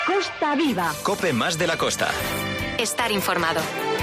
Costa Viva. COPE más de la costa. Estar informado.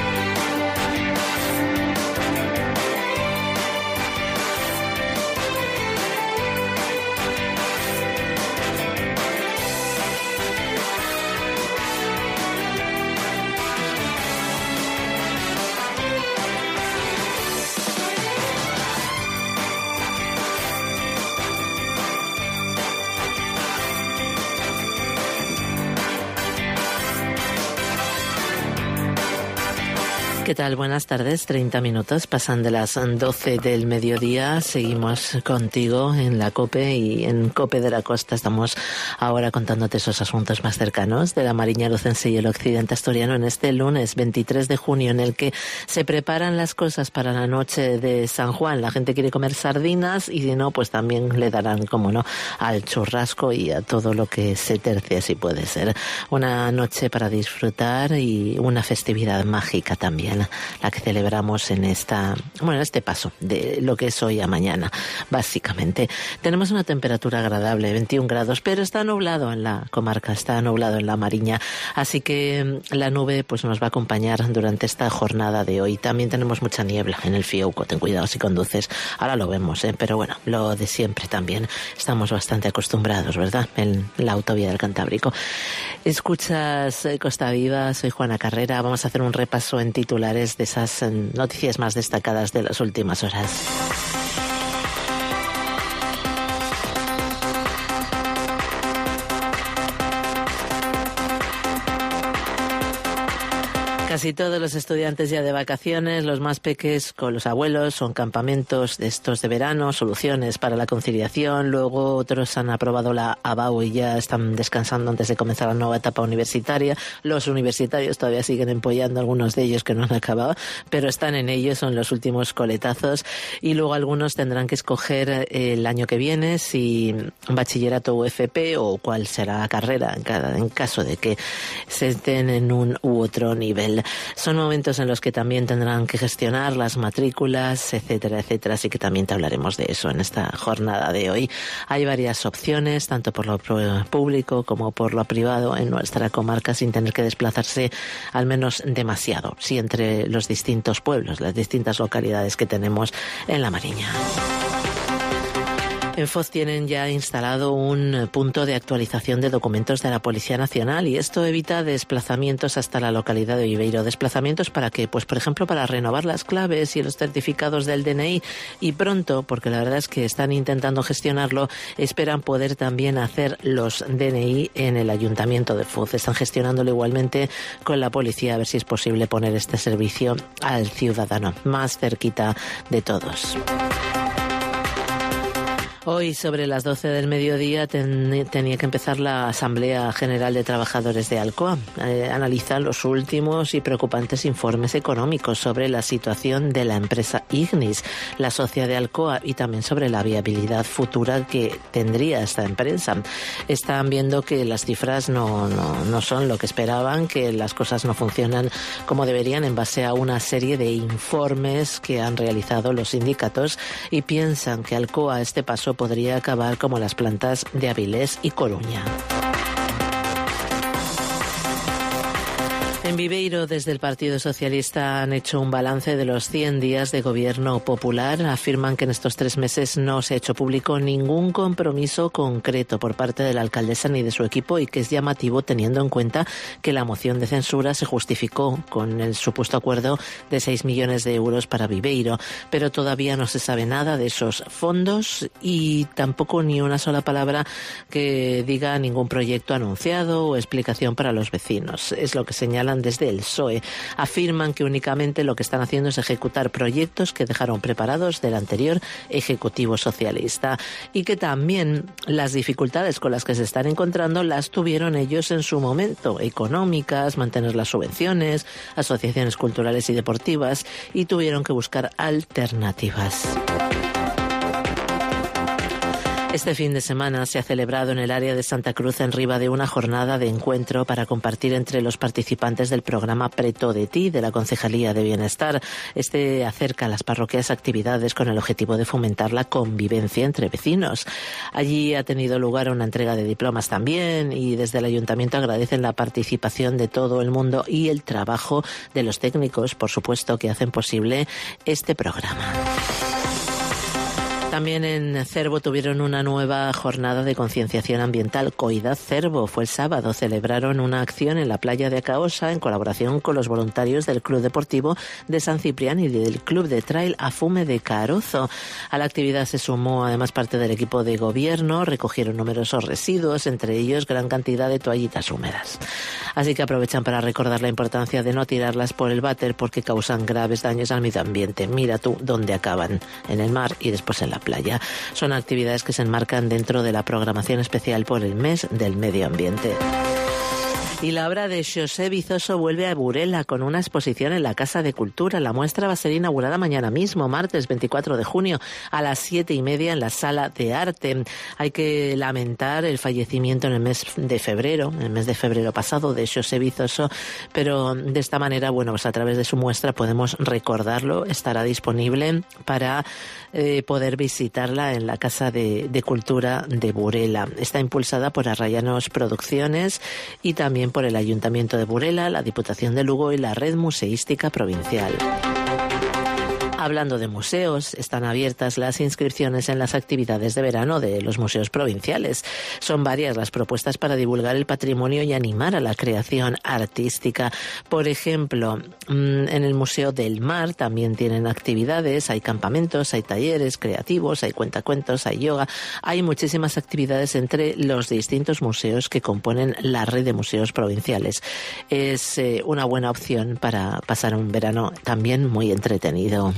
¿Qué tal? Buenas tardes. 30 minutos, pasan de las 12 del mediodía. Seguimos contigo en la COPE y en COPE de la Costa. Estamos ahora contándote esos asuntos más cercanos de la Mariña Lucense y el occidente asturiano en este lunes 23 de junio, en el que se preparan las cosas para la noche de San Juan. La gente quiere comer sardinas y si no, pues también le darán, como no, al churrasco y a todo lo que se tercie, si puede ser. Una noche para disfrutar y una festividad mágica también, la que celebramos en este paso de lo que es hoy a mañana, básicamente. Tenemos una temperatura agradable, 21 grados, pero está nublado en la comarca, está nublado en la Mariña, así que la nube pues nos va a acompañar durante esta jornada de hoy. También tenemos mucha niebla en el Fiouco, ten cuidado si conduces, ahora lo vemos, pero bueno, lo de siempre también, estamos bastante acostumbrados, ¿verdad?, en la autovía del Cantábrico. Escuchas Costa Viva, soy Juana Carrera, vamos a hacer un repaso en titulares de esas noticias más destacadas de las últimas horas. Casi todos los estudiantes ya de vacaciones, los más peques con los abuelos, son campamentos de estos de verano, soluciones para la conciliación. Luego otros han aprobado la ABAU y ya están descansando antes de comenzar la nueva etapa universitaria. Los universitarios todavía siguen empollando, algunos de ellos que no han acabado, pero están en ello, son los últimos coletazos. Y luego algunos tendrán que escoger el año que viene si bachillerato o FP o cuál será la carrera en caso de que se estén en un u otro nivel. Son momentos en los que también tendrán que gestionar las matrículas, etcétera, etcétera, así que también te hablaremos de eso en esta jornada de hoy. Hay varias opciones, tanto por lo público como por lo privado en nuestra comarca, sin tener que desplazarse al menos demasiado, sí, entre los distintos pueblos, las distintas localidades que tenemos en la Mariña. En Foz tienen ya instalado un punto de actualización de documentos de la Policía Nacional y esto evita desplazamientos hasta la localidad de Viveiro. Desplazamientos para qué, pues por ejemplo para renovar las claves y los certificados del DNI, y pronto, porque la verdad es que están intentando gestionarlo, esperan poder también hacer los DNI en el Ayuntamiento de Foz. Están gestionándolo igualmente con la policía a ver si es posible poner este servicio al ciudadano más cerquita de todos. Hoy, sobre las 12 del mediodía, tenía que empezar la Asamblea General de Trabajadores de Alcoa. Analizan los últimos y preocupantes informes económicos sobre la situación de la empresa Ignis, la socia de Alcoa, y también sobre la viabilidad futura que tendría esta empresa. Están viendo que las cifras no son lo que esperaban, que las cosas no funcionan como deberían en base a una serie de informes que han realizado los sindicatos, y piensan que Alcoa a este paso podría acabar como las plantas de Avilés y Coruña. En Viveiro, desde el Partido Socialista, han hecho un balance de los 100 días de gobierno popular. Afirman que en estos 3 meses no se ha hecho público ningún compromiso concreto por parte de la alcaldesa ni de su equipo, y que es llamativo teniendo en cuenta que la moción de censura se justificó con el supuesto acuerdo de 6 millones de euros para Viveiro. Pero todavía no se sabe nada de esos fondos y tampoco ni una sola palabra que diga ningún proyecto anunciado o explicación para los vecinos. Es lo que señalan desde el PSOE. Afirman que únicamente lo que están haciendo es ejecutar proyectos que dejaron preparados del anterior Ejecutivo Socialista, y que también las dificultades con las que se están encontrando las tuvieron ellos en su momento, económicas, mantener las subvenciones, asociaciones culturales y deportivas, y tuvieron que buscar alternativas. Este fin de semana se ha celebrado en el área de Santa Cruz en Riba una jornada de encuentro para compartir entre los participantes del programa Preto de Ti de la Concejalía de Bienestar. Este acerca a las parroquias actividades con el objetivo de fomentar la convivencia entre vecinos. Allí ha tenido lugar una entrega de diplomas también y desde el Ayuntamiento agradecen la participación de todo el mundo y el trabajo de los técnicos, por supuesto, que hacen posible este programa. También en Cervo tuvieron una nueva jornada de concienciación ambiental. Coidad Cervo fue el sábado. Celebraron una acción en la playa de Acaosa en colaboración con los voluntarios del Club Deportivo de San Ciprián y del Club de Trail Afume de Carozo. A la actividad se sumó además parte del equipo de gobierno. Recogieron numerosos residuos, entre ellos gran cantidad de toallitas húmedas. Así que aprovechan para recordar la importancia de no tirarlas por el váter porque causan graves daños al medio ambiente. Mira tú dónde acaban, en el mar y después en la playa. Son actividades que se enmarcan dentro de la programación especial por el mes del medio ambiente. Y la obra de Xosé Vizoso vuelve a Burela con una exposición en la Casa de Cultura. La muestra va a ser inaugurada mañana mismo, martes 24 de junio, a las 7:30 en la Sala de Arte. Hay que lamentar el fallecimiento en el mes de febrero pasado, de Xosé Vizoso, pero de esta manera, bueno, pues a través de su muestra podemos recordarlo. Estará disponible para poder visitarla en la Casa de Cultura de Burela. Está impulsada por Arrayanos Producciones y también por el Ayuntamiento de Burela, la Diputación de Lugo y la Red Museística Provincial. Hablando de museos, están abiertas las inscripciones en las actividades de verano de los museos provinciales. Son varias las propuestas para divulgar el patrimonio y animar a la creación artística. Por ejemplo, en el Museo del Mar también tienen actividades, hay campamentos, hay talleres creativos, hay cuentacuentos, hay yoga. Hay muchísimas actividades entre los distintos museos que componen la red de museos provinciales. Es una buena opción para pasar un verano también muy entretenido.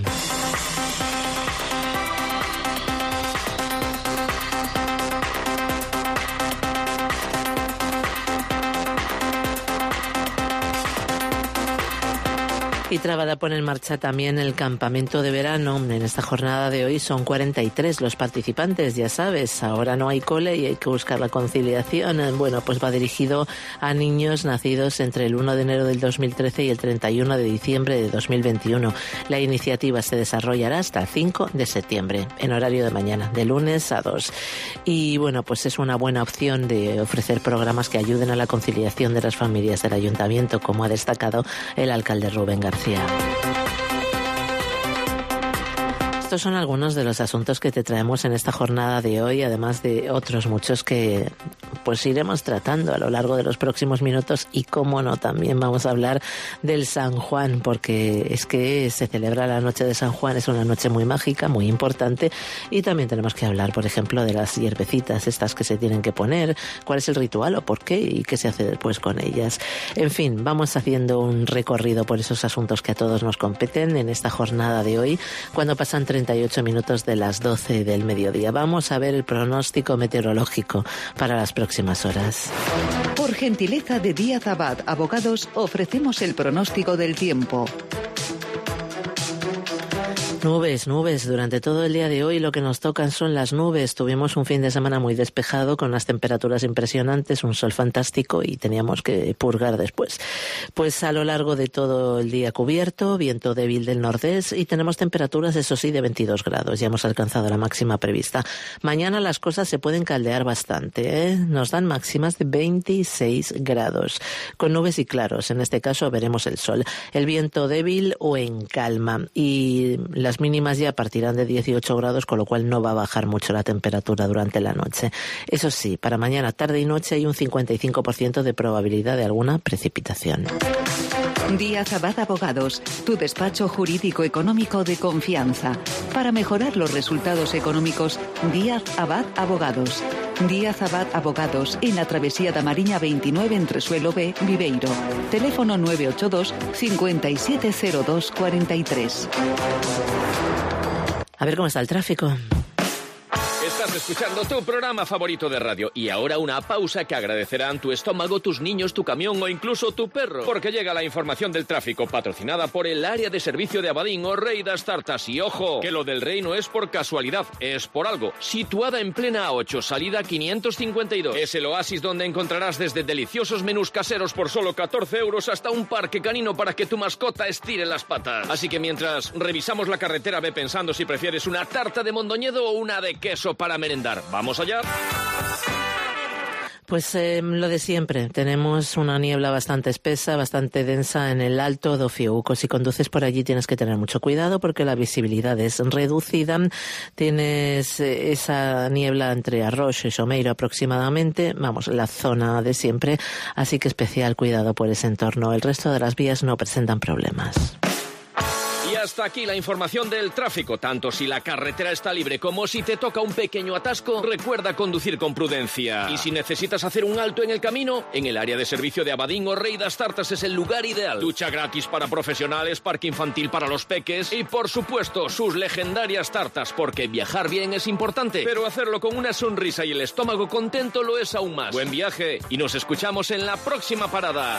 Y Trabada pone en marcha también el campamento de verano. En esta jornada de hoy son 43 los participantes, ya sabes, ahora no hay cole y hay que buscar la conciliación. Bueno, pues va dirigido a niños nacidos entre el 1 de enero del 2013 y el 31 de diciembre de 2021. La iniciativa se desarrollará hasta el 5 de septiembre, en horario de mañana, de lunes a 2. Y bueno, pues es una buena opción de ofrecer programas que ayuden a la conciliación de las familias del ayuntamiento, como ha destacado el alcalde Rubén García. Estos son algunos de los asuntos que te traemos en esta jornada de hoy, además de otros muchos que pues iremos tratando a lo largo de los próximos minutos. Y cómo no, también vamos a hablar del San Juan, porque es que se celebra la noche de San Juan, es una noche muy mágica, muy importante, y también tenemos que hablar, por ejemplo, de las hierbecitas estas que se tienen que poner, cuál es el ritual o por qué y qué se hace después con ellas. En fin, vamos haciendo un recorrido por esos asuntos que a todos nos competen en esta jornada de hoy, cuando pasan 38 minutos de las 12 del mediodía. Vamos a ver el pronóstico meteorológico para las próximas horas. Por gentileza de Díaz Abad Abogados, ofrecemos el pronóstico del tiempo. Nubes. Durante todo el día de hoy lo que nos tocan son las nubes. Tuvimos un fin de semana muy despejado con unas temperaturas impresionantes, un sol fantástico y teníamos que purgar después. Pues a lo largo de todo el día cubierto, viento débil del nordés y tenemos temperaturas, eso sí, de 22 grados. Ya hemos alcanzado la máxima prevista. Mañana las cosas se pueden caldear bastante, ¿eh? Nos dan máximas de 26 grados, con nubes y claros. En este caso veremos el sol. El viento débil o en calma y las mínimas ya partirán de 18 grados, con lo cual no va a bajar mucho la temperatura durante la noche. Eso sí, para mañana, tarde y noche hay un 55% de probabilidad de alguna precipitación. Díaz Abad Abogados, tu despacho jurídico económico de confianza. Para mejorar los resultados económicos, Díaz Abad Abogados. Díaz Abad Abogados, en la Travesía da Mariña 29 entre Suelo B, Viveiro. Teléfono 982 570243. A ver cómo está el tráfico. Estás escuchando tu programa favorito de radio. Y ahora una pausa que agradecerán tu estómago, tus niños, tu camión o incluso tu perro. Porque llega la información del tráfico patrocinada por el área de servicio de Abadín o Rey das Tartas. Y ojo, que lo del Rey no es por casualidad, es por algo. Situada en plena A8, salida 552. Es el oasis donde encontrarás desde deliciosos menús caseros por solo 14 euros hasta un parque canino para que tu mascota estire las patas. Así que mientras revisamos la carretera, ve pensando si prefieres una tarta de Mondoñedo o una de queso para merendar. ¿Vamos allá? Pues lo de siempre. Tenemos una niebla bastante espesa, bastante densa en el Alto do Fiouco. Si conduces por allí tienes que tener mucho cuidado porque la visibilidad es reducida. Tienes esa niebla entre Arroxo y Someiro aproximadamente. Vamos, la zona de siempre. Así que especial cuidado por ese entorno. El resto de las vías no presentan problemas. Y hasta aquí la información del tráfico. Tanto si la carretera está libre como si te toca un pequeño atasco, recuerda conducir con prudencia. Y si necesitas hacer un alto en el camino, en el área de servicio de Abadín o Rey das Tartas es el lugar ideal. Ducha gratis para profesionales, parque infantil para los peques y, por supuesto, sus legendarias tartas, porque viajar bien es importante, pero hacerlo con una sonrisa y el estómago contento lo es aún más. Buen viaje y nos escuchamos en la próxima parada.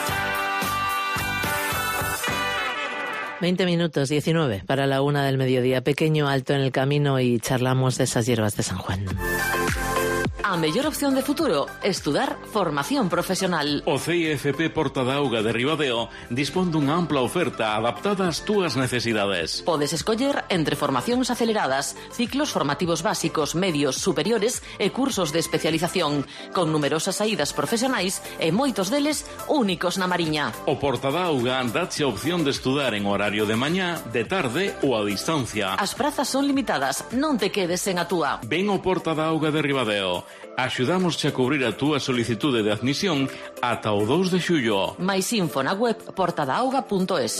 20 minutos, 19 para la 1 del mediodía. Pequeño alto en el camino y charlamos de esas hierbas de San Juan. A mellor opción de futuro, estudar formación profesional. O CIFP Porta da Auga de Ribadeo dispón dunha ampla oferta adaptada ás túas necesidades. Podes escoller entre formacións aceleradas, ciclos formativos básicos, medios, superiores e cursos de especialización, con numerosas saídas profesionais e moitos deles únicos na Mariña. O Porta da Auga dáche a opción de estudar en horario de mañá, de tarde ou a distancia. As prazas son limitadas, non te quedes sen a túa. Ven ao Porta da Auga de Ribadeo. Axudámosche a cubrir a túa solicitude de admisión ata o 2 de xullo. Mais info na web portadaauga.es.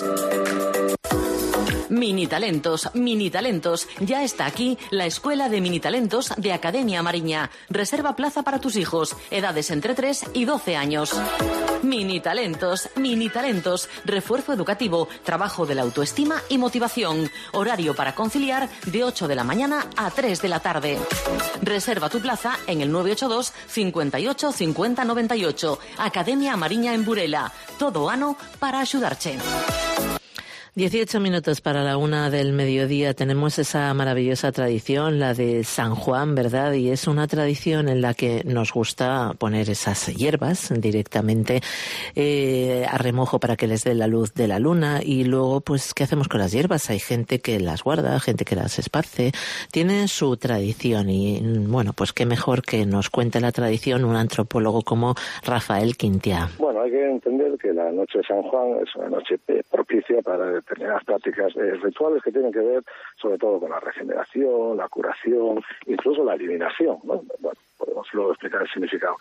Mini Talentos, ya está aquí la Escuela de Mini Talentos de Academia Mariña. Reserva plaza para tus hijos, edades entre 3 y 12 años. Mini Talentos, refuerzo educativo, trabajo de la autoestima y motivación. Horario para conciliar de 8 de la mañana a 3 de la tarde. Reserva tu plaza en el 982 58 50 98. Academia Mariña en Burela. Todo ano para axudarche. 18 minutos para la 1 del mediodía. Tenemos esa maravillosa tradición, la de San Juan, ¿verdad? Y es una tradición en la que nos gusta poner esas hierbas directamente a remojo para que les dé la luz de la luna. Y luego, pues, ¿qué hacemos con las hierbas? Hay gente que las guarda, gente que las esparce. Tienen su tradición y, bueno, pues qué mejor que nos cuente la tradición un antropólogo como Rafael Quintiá. Bueno, hay que entender que la noche de San Juan es una noche propicia para determinadas prácticas rituales que tienen que ver sobre todo con la regeneración, la curación, incluso la eliminación, ¿no? Bueno, podemos luego explicar el significado.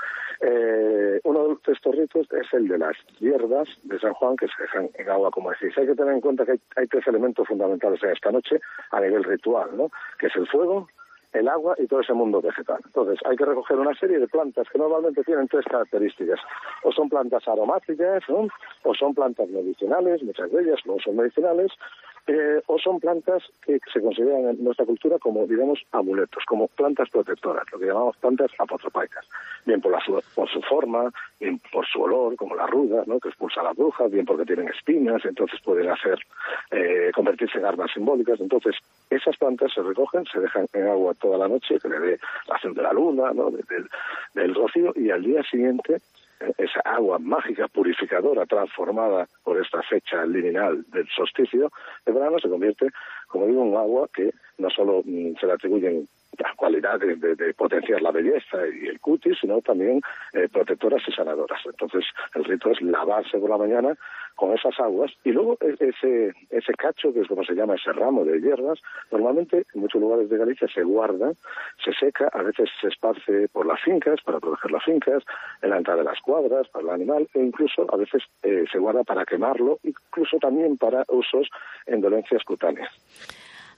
Uno de estos ritos es el de las hierbas de San Juan que se dejan en agua, como decís. Hay que tener en cuenta que hay tres elementos fundamentales en esta noche a nivel ritual, ¿no? Que es el fuego, el agua y todo ese mundo vegetal. Entonces, hay que recoger una serie de plantas que normalmente tienen tres características. O son plantas aromáticas, ¿no? O son plantas medicinales, muchas de ellas no son medicinales, o son plantas que se consideran en nuestra cultura como, digamos, amuletos, como plantas protectoras, lo que llamamos plantas apotropaicas. Bien por su forma, bien por su olor, como la ruda, ¿no? Que expulsa a las brujas, bien porque tienen espinas, entonces pueden convertirse en armas simbólicas. Entonces, esas plantas se recogen, se dejan en agua toda la noche, que le dé la acción de la luna, ¿no? del rocío, y al día siguiente esa agua mágica, purificadora, transformada por esta fecha liminal del solsticio de verano, se convierte, como digo, en un agua que no solo se le atribuyen las cualidades de potenciar la belleza y el cutis, sino también protectoras y sanadoras. Entonces, el rito es lavarse por la mañana con esas aguas y luego ese cacho, que es como se llama ese ramo de hierbas, normalmente en muchos lugares de Galicia se guarda, se seca, a veces se esparce por las fincas para proteger las fincas, en la entrada de las cuadras para el animal, e incluso a veces se guarda para quemarlo, incluso también para usos en dolencias cutáneas.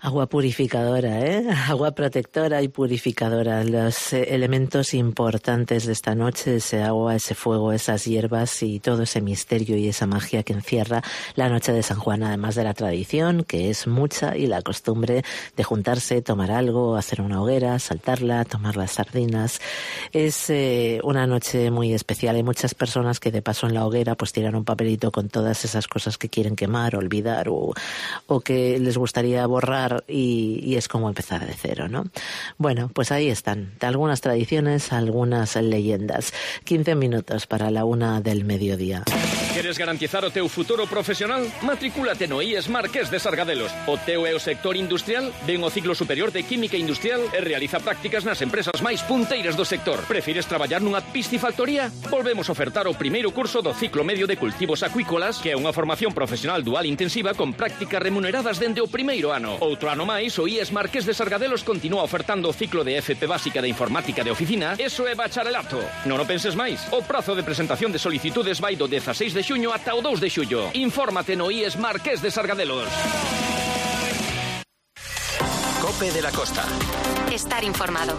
Agua purificadora, agua protectora y purificadora. Los elementos importantes de esta noche, ese agua, ese fuego, esas hierbas y todo ese misterio y esa magia que encierra la noche de San Juan, además de la tradición, que es mucha, y la costumbre de juntarse, tomar algo, hacer una hoguera, saltarla, tomar las sardinas. Es una noche muy especial. Hay muchas personas que de paso en la hoguera pues tiran un papelito con todas esas cosas que quieren quemar, olvidar o que les gustaría borrar, y es como empezar de cero, ¿no? Bueno, pues ahí están, algunas tradiciones, algunas leyendas. 15 minutos para la 1 del mediodía. Queres garantizar o teu futuro profesional? Matricúlate no IES Marqués de Sargadelos. O teu é o sector industrial? Ven ao ciclo superior de Química Industrial e realiza prácticas nas empresas máis punteiras do sector. Prefires traballar nunha piscifactoría? Volvemos a ofertar o primeiro curso do ciclo medio de cultivos acuícolas, que é unha formación profesional dual intensiva con prácticas remuneradas dende o primeiro ano. Outro ano máis, o IES Marqués de Sargadelos continúa ofertando o ciclo de FP básica de informática de oficina. Eso é bacharelato. Non o penses máis. O prazo de presentación de solicitudes vai do 16 de xuño ata o 2 de xullo. Infórmate no IES Marqués de Sargadelos. Cope de la Costa. Estar informado.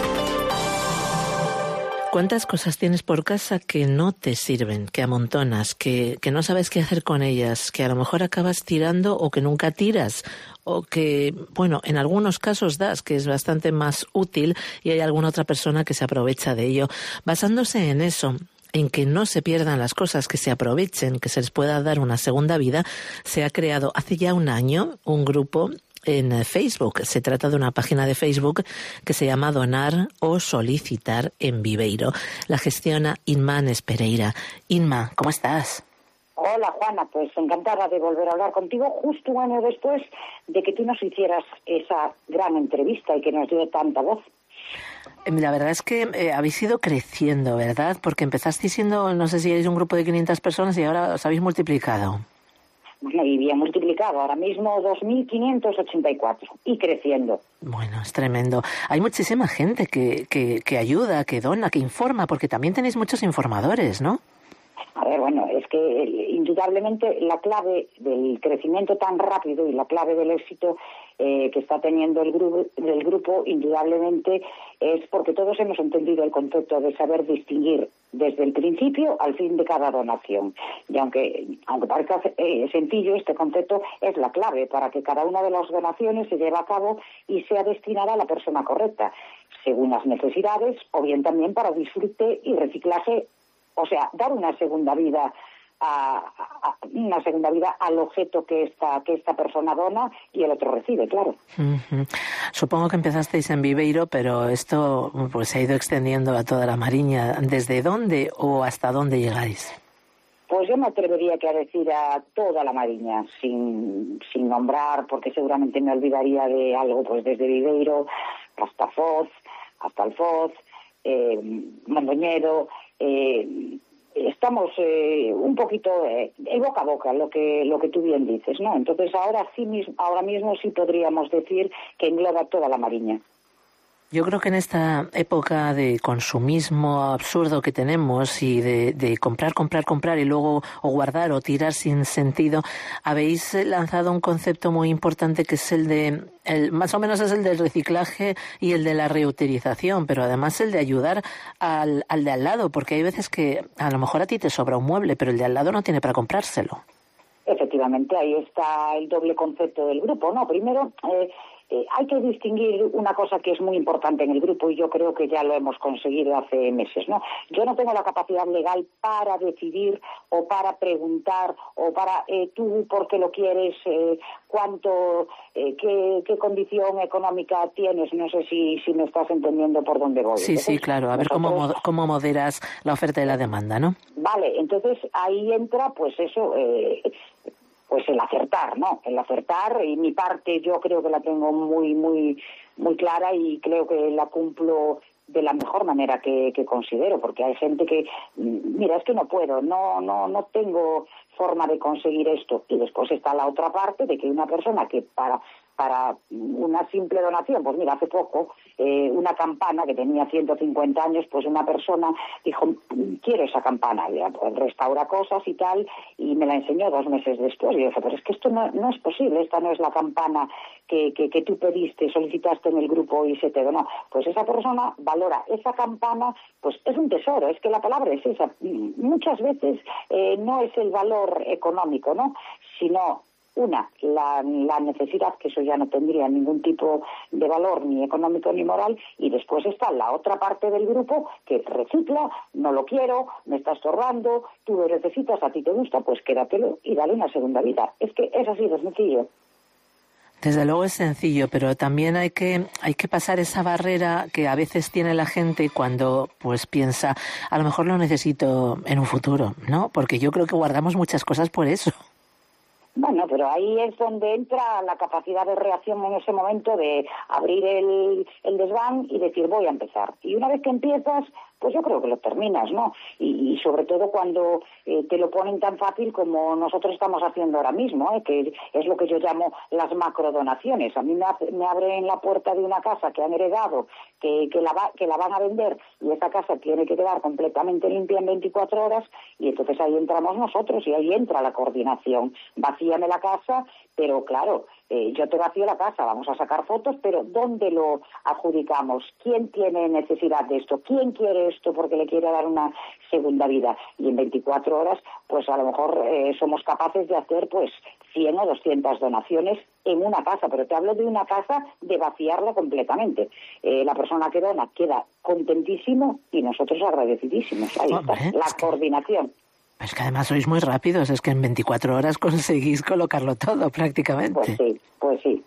¿Cuántas cosas tienes por casa que no te sirven, que amontonas, que no sabes qué hacer con ellas, que a lo mejor acabas tirando o que nunca tiras, o que, bueno, en algunos casos das, que es bastante más útil, y hay alguna otra persona que se aprovecha de ello? Basándose en eso, en que no se pierdan las cosas, que se aprovechen, que se les pueda dar una segunda vida, se ha creado hace ya un año un grupo en Facebook. Se trata de una página de Facebook que se llama Donar o Solicitar en Viveiro. La gestiona Inma Nespereira. Inma, ¿cómo estás? Hola, Juana, pues encantada de volver a hablar contigo justo un año después de que tú nos hicieras esa gran entrevista y que nos dio tanta voz. La verdad es que habéis ido creciendo, ¿verdad? Porque empezasteis siendo, no sé si erais un grupo de 500 personas y ahora os habéis multiplicado. Y bien multiplicado, ahora mismo 2.584 y creciendo. Bueno, es tremendo. Hay muchísima gente que ayuda, que dona, que informa, porque también tenéis muchos informadores, ¿no? A ver, bueno, es que indudablemente la clave del crecimiento tan rápido y la clave del éxito que está teniendo el grupo, indudablemente, es porque todos hemos entendido el concepto de saber distinguir desde el principio al fin de cada donación. Y aunque parezca sencillo, este concepto es la clave para que cada una de las donaciones se lleve a cabo y sea destinada a la persona correcta, según las necesidades, o bien también para disfrute y reciclaje. O sea, dar una segunda vida al objeto que esta persona dona y el otro recibe, claro. Uh-huh. Supongo que empezasteis en Viveiro, pero esto pues se ha ido extendiendo a toda la Mariña. ¿Desde dónde o hasta dónde llegáis? Pues yo me atrevería a decir a toda la Mariña, sin nombrar, porque seguramente me olvidaría de algo, pues desde Viveiro hasta Foz, hasta Alfoz, Mondoñedo. Estamos un poquito boca a boca, lo que tú bien dices, ¿no? Entonces ahora mismo sí podríamos decir que engloba toda la Mariña. Yo creo que en esta época de consumismo absurdo que tenemos y de comprar y luego o guardar o tirar sin sentido, habéis lanzado un concepto muy importante que es más o menos es el del reciclaje y el de la reutilización, pero además el de ayudar al de al lado, porque hay veces que a lo mejor a ti te sobra un mueble, pero el de al lado no tiene para comprárselo. Efectivamente, ahí está el doble concepto del grupo, ¿no? Primero, hay que distinguir una cosa que es muy importante en el grupo y yo creo que ya lo hemos conseguido hace meses, ¿no? Yo no tengo la capacidad legal para decidir o para preguntar o para tú por qué lo quieres, cuánto, qué condición económica tienes. No sé si me estás entendiendo por dónde voy. Sí, sí, claro. A ver cómo moderas la oferta y la demanda, ¿no? Vale, entonces ahí entra pues eso... pues el acertar, ¿no? El acertar, y mi parte yo creo que la tengo muy, muy, muy clara y creo que la cumplo de la mejor manera que considero, porque hay gente que, mira, es que no puedo, no tengo forma de conseguir esto. Y después está la otra parte de que una persona que para para una simple donación. Pues mira, hace poco una campana que tenía 150 años, pues una persona dijo, quiero esa campana, ya, pues restaura cosas y tal, y me la enseñó 2 meses después. Y yo dije, pero es que esto no es posible, esta no es la campana que tú pediste, solicitaste en el grupo y se te donó. Pues esa persona valora esa campana, pues es un tesoro, es que la palabra es esa. Muchas veces no es el valor económico, ¿no?, sino la necesidad, que eso ya no tendría ningún tipo de valor ni económico ni moral, y después está la otra parte del grupo que recicla, no lo quiero, me está estorbando, tú lo necesitas, a ti te gusta, pues quédatelo y dale una segunda vida. Es que es así de sencillo. Desde luego es sencillo, pero también hay que pasar esa barrera que a veces tiene la gente cuando pues piensa, a lo mejor lo necesito en un futuro, ¿no? Porque yo creo que guardamos muchas cosas por eso. Bueno, pero ahí es donde entra la capacidad de reacción en ese momento de abrir el desván y decir voy a empezar. Y una vez que empiezas, pues yo creo que lo terminas, ¿no? Y sobre todo cuando te lo ponen tan fácil como nosotros estamos haciendo ahora mismo, que es lo que yo llamo las macrodonaciones. A mí me abren la puerta de una casa que han heredado, que la van a vender, y esa casa tiene que quedar completamente limpia en 24 horas, y entonces ahí entramos nosotros y ahí entra la coordinación. Vacíame la casa, pero claro, yo te vacío la casa, vamos a sacar fotos, pero ¿dónde lo adjudicamos? ¿Quién tiene necesidad de esto? ¿Quién quiere esto porque le quiere dar una segunda vida? Y en 24 horas, pues a lo mejor somos capaces de hacer pues 100 o 200 donaciones en una casa, pero te hablo de una casa de vaciarla completamente. La persona que dona queda contentísimo y nosotros agradecidísimos. Ahí está, la coordinación. Es que además sois muy rápidos, es que en 24 horas conseguís colocarlo todo prácticamente. Pues sí.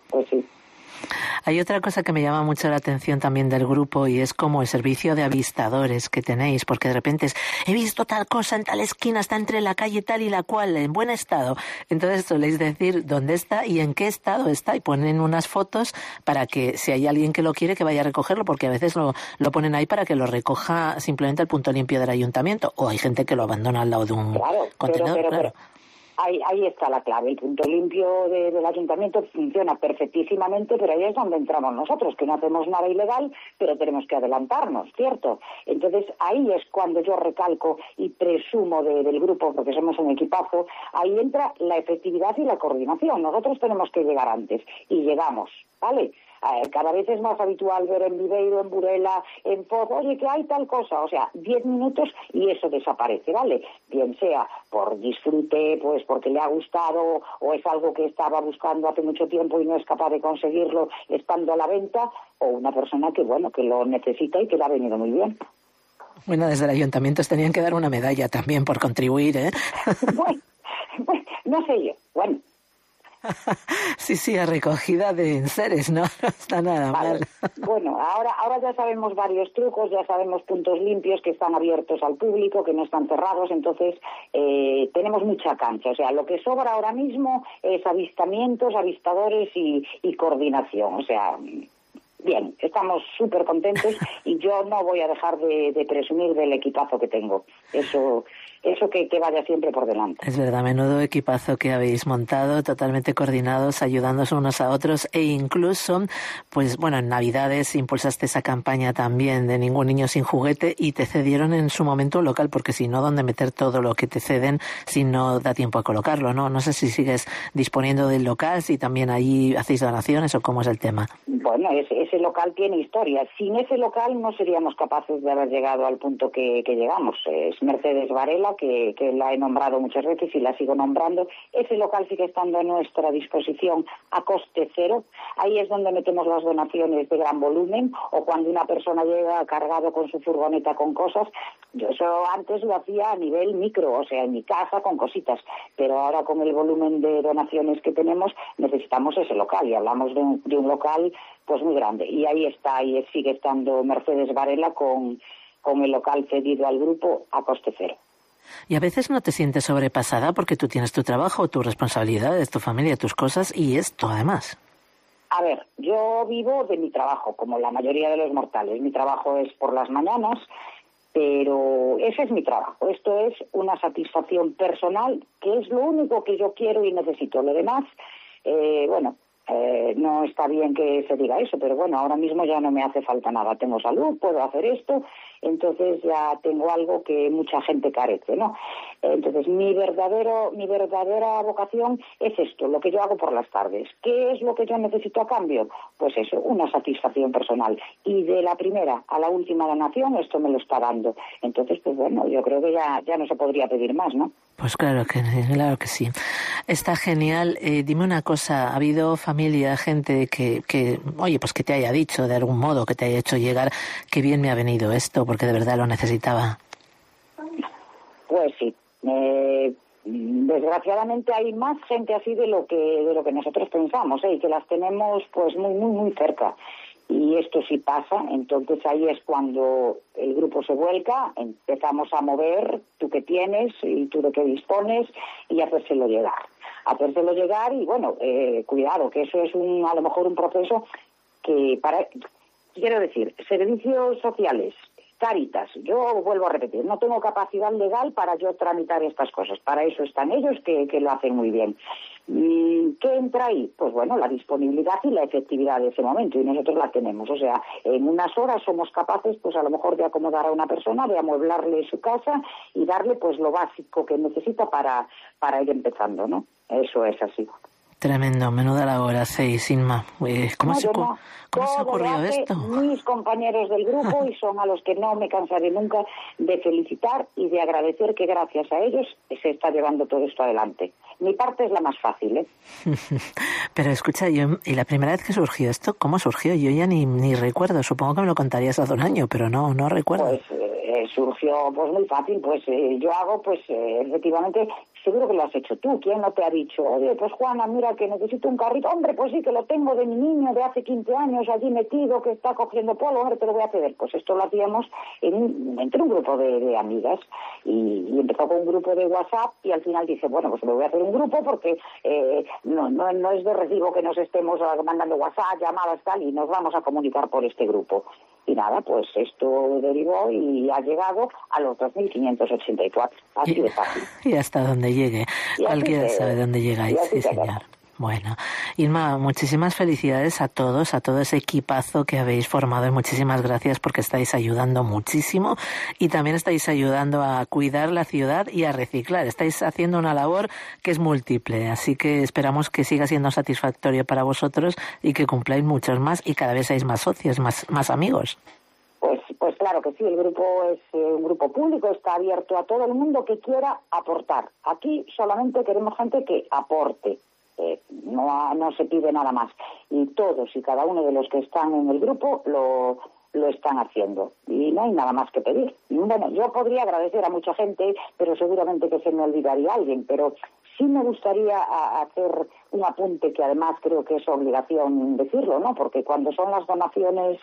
Hay otra cosa que me llama mucho la atención también del grupo, y es como el servicio de avistadores que tenéis, porque de repente he visto tal cosa en tal esquina, está entre la calle tal y la cual, en buen estado. Entonces soléis decir dónde está y en qué estado está, y ponen unas fotos para que si hay alguien que lo quiere, que vaya a recogerlo, porque a veces lo ponen ahí para que lo recoja simplemente el punto limpio del ayuntamiento, o hay gente que lo abandona al lado de un contenedor. Claro. Ahí está la clave. El punto limpio del ayuntamiento funciona perfectísimamente, pero ahí es donde entramos nosotros, que no hacemos nada ilegal, pero tenemos que adelantarnos, ¿cierto? Entonces ahí es cuando yo recalco y presumo del grupo, porque somos un equipazo, ahí entra la efectividad y la coordinación. Nosotros tenemos que llegar antes, y llegamos, ¿vale? Cada vez es más habitual ver en Viveiro, en Burela, en Foz, oye, que hay tal cosa, o sea, 10 minutos y eso desaparece, ¿vale? Bien sea por disfrute, pues porque le ha gustado, o es algo que estaba buscando hace mucho tiempo y no es capaz de conseguirlo estando a la venta, o una persona que, bueno, que lo necesita y que le ha venido muy bien. Bueno, desde el ayuntamiento os tenían que dar una medalla también por contribuir, ¿eh? Bueno, no sé yo, bueno. Sí, a recogida de enseres, ¿no? No está nada mal. Bueno, ahora ya sabemos varios trucos, ya sabemos puntos limpios que están abiertos al público, que no están cerrados, entonces tenemos mucha cancha. O sea, lo que sobra ahora mismo es avistamientos, avistadores y coordinación. O sea, bien, estamos súper contentos y yo no voy a dejar de presumir del equipazo que tengo. Eso que vaya siempre por delante. Es verdad, menudo equipazo que habéis montado, totalmente coordinados, ayudándonos unos a otros, e incluso, pues bueno, en Navidades impulsaste esa campaña también de Ningún Niño Sin Juguete, y te cedieron en su momento un local, porque si no, ¿dónde meter todo lo que te ceden si no da tiempo a colocarlo, no? No sé si sigues disponiendo del local, si también allí hacéis donaciones o cómo es el tema. Bueno, ese local tiene historia. Sin ese local no seríamos capaces de haber llegado al punto que llegamos. Es Mercedes Varela, que la he nombrado muchas veces y la sigo nombrando. Ese local sigue estando a nuestra disposición a coste cero. Ahí es donde metemos las donaciones de gran volumen, o cuando una persona llega cargado con su furgoneta con cosas. Yo eso antes lo hacía a nivel micro, o sea, en mi casa con cositas, pero ahora con el volumen de donaciones que tenemos necesitamos ese local, y hablamos de un local pues muy grande. Y ahí está, y sigue estando Mercedes Varela con el local cedido al grupo a coste cero. Y a veces no te sientes sobrepasada porque tú tienes tu trabajo, tus responsabilidades, tu familia, tus cosas y esto además. A ver, yo vivo de mi trabajo, como la mayoría de los mortales. Mi trabajo es por las mañanas, pero ese es mi trabajo. Esto es una satisfacción personal, que es lo único que yo quiero y necesito. Lo demás, bueno, no está bien que se diga eso, pero bueno, ahora mismo ya no me hace falta nada. Tengo salud, puedo hacer esto, entonces ya tengo algo que mucha gente carece, ¿no? Entonces mi verdadera vocación es esto, lo que yo hago por las tardes. ¿Qué es lo que yo necesito a cambio? Pues eso, una satisfacción personal. Y de la primera a la última donación esto me lo está dando. Entonces, pues bueno, yo creo que ya no se podría pedir más, ¿no? Pues claro que sí. Está genial. Dime una cosa, ¿ha habido familia, gente que, oye, pues que te haya dicho de algún modo, que te haya hecho llegar, qué bien me ha venido esto, porque de verdad lo necesitaba? Pues sí. Desgraciadamente hay más gente así de lo que nosotros pensamos, y que las tenemos pues muy, muy, muy cerca. Y esto sí pasa, entonces ahí es cuando el grupo se vuelca, empezamos a mover tú qué tienes y tú de qué dispones y hacérselo llegar y bueno, cuidado, que eso es a lo mejor un proceso que quiero decir, servicios sociales, Cáritas, yo vuelvo a repetir, no tengo capacidad legal para yo tramitar estas cosas, para eso están ellos que lo hacen muy bien. ¿Qué entra ahí? Pues bueno, la disponibilidad y la efectividad de ese momento, y nosotros la tenemos, o sea, en unas horas somos capaces pues a lo mejor de acomodar a una persona, de amueblarle su casa y darle pues lo básico que necesita para ir empezando, ¿no? Eso es así. Tremendo, menuda labor hacéis, Inma. ¿Cómo se ocurrió esto? Mis compañeros del grupo y son a los que no me cansaré nunca de felicitar y de agradecer que gracias a ellos se está llevando todo esto adelante. Mi parte es la más fácil, ¿eh? Pero escucha, y la primera vez que surgió esto, ¿cómo surgió? Yo ya ni recuerdo, supongo que me lo contarías hace un año, pero no recuerdo. Pues surgió pues muy fácil, pues yo hago pues efectivamente, seguro que lo has hecho tú, ¿quién no te ha dicho? Oye, pues Juana, mira que necesito un carrito, hombre, pues sí que lo tengo de mi niño de hace 15 años allí metido, que está cogiendo polvo, hombre, te lo voy a ceder. Pues esto lo hacíamos entre un grupo de amigas y empezó con un grupo de WhatsApp y al final dije, bueno, pues me voy a hacer un grupo porque no es de recibo que nos estemos mandando WhatsApp, llamadas, tal, y nos vamos a comunicar por este grupo. Y nada, pues esto derivó y ha llegado a los 2.584. Así de fácil. Y hasta donde llegue. Cualquiera sabe dónde llegáis, sí, señor. Bueno, Irma, muchísimas felicidades a todo ese equipazo que habéis formado y muchísimas gracias porque estáis ayudando muchísimo y también estáis ayudando a cuidar la ciudad y a reciclar. Estáis haciendo una labor que es múltiple, así que esperamos que siga siendo satisfactorio para vosotros y que cumpláis muchos más y cada vez seáis más socios, más amigos. Pues claro que sí, el grupo es un grupo público, está abierto a todo el mundo que quiera aportar. Aquí solamente queremos gente que aporte. No se pide nada más y todos y cada uno de los que están en el grupo lo están haciendo y no hay nada más que pedir. Bueno, yo podría agradecer a mucha gente, pero seguramente que se me olvidaría alguien, pero sí me gustaría hacer un apunte que además creo que es obligación decirlo, ¿no? Porque cuando son las donaciones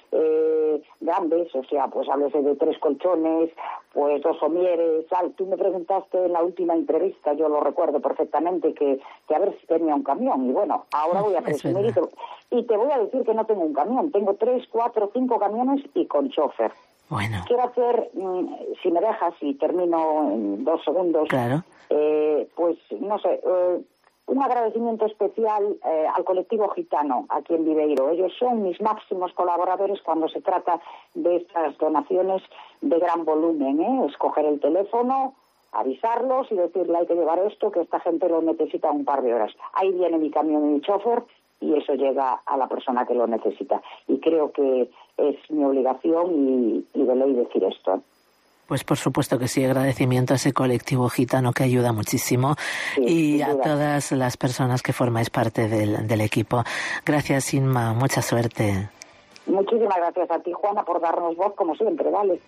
grandes, o sea, pues háblese de 3 colchones, pues 2 somieres, tú me preguntaste en la última entrevista, yo lo recuerdo perfectamente, que a ver si tenía un camión, y bueno, ahora voy a presumir y te voy a decir que no tengo un camión, tengo 3, 4, 5 camiones y con chofer. Bueno. Quiero hacer, si me dejas, y termino en 2 segundos, claro. Pues no sé, un agradecimiento especial al colectivo gitano aquí en Viveiro. Ellos son mis máximos colaboradores cuando se trata de estas donaciones de gran volumen, escoger el teléfono, avisarlos y decirle hay que llevar esto, que esta gente lo necesita un par de horas. Ahí viene mi camión y mi chofer y eso llega a la persona que lo necesita. Y creo que es mi obligación y de ley decir esto. Pues por supuesto que sí, agradecimiento a ese colectivo gitano que ayuda muchísimo y a todas las personas que formáis parte del equipo. Gracias, Inma, mucha suerte. Muchísimas gracias a ti, Juana, por darnos voz como siempre, ¿vale?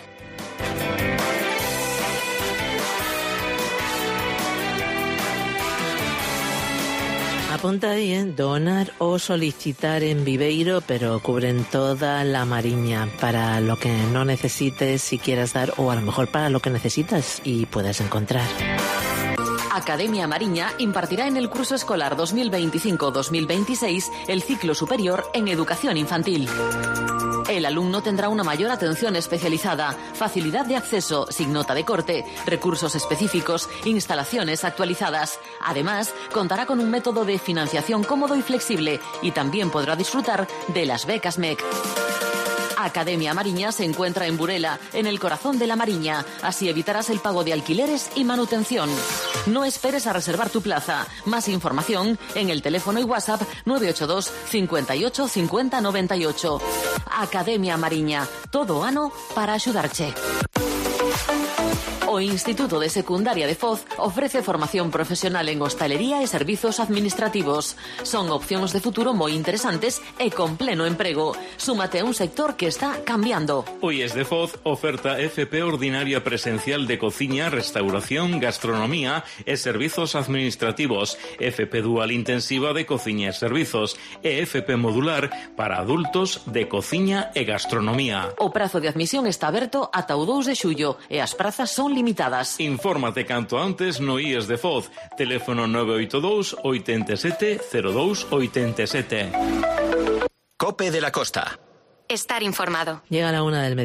Apunta ahí, donar o solicitar en Viveiro, pero cubren toda la Mariña para lo que no necesites si quieras dar o a lo mejor para lo que necesitas y puedas encontrar. Academia Mariña impartirá en el curso escolar 2025-2026 el ciclo superior en educación infantil. El alumno tendrá una mayor atención especializada, facilidad de acceso, sin nota de corte, recursos específicos, instalaciones actualizadas. Además, contará con un método de financiación cómodo y flexible y también podrá disfrutar de las becas MEC. Academia Mariña se encuentra en Burela, en el corazón de la Mariña. Así evitarás el pago de alquileres y manutención. No esperes a reservar tu plaza. Más información en el teléfono y WhatsApp 982 58 50 98. Academia Mariña. Todo ano para ayudarte. O Instituto de Secundaria de Foz ofrece formación profesional en hostalería e servizos administrativos. Son opcións de futuro moi interesantes e con pleno emprego. Súmate a un sector que está cambiando. O IES de Foz oferta FP ordinaria presencial de cociña, restauración, gastronomía e servizos administrativos, FP dual intensiva de cociña e servizos e FP modular para adultos de cociña e gastronomía. O prazo de admisión está aberto ata o 2 de xullo e as prazas son limitadas. Infórmate canto antes no IES de Foz. Teléfono 982 87 02 87. Cope de la Costa. Estar informado. Llega la 1 del mediodía.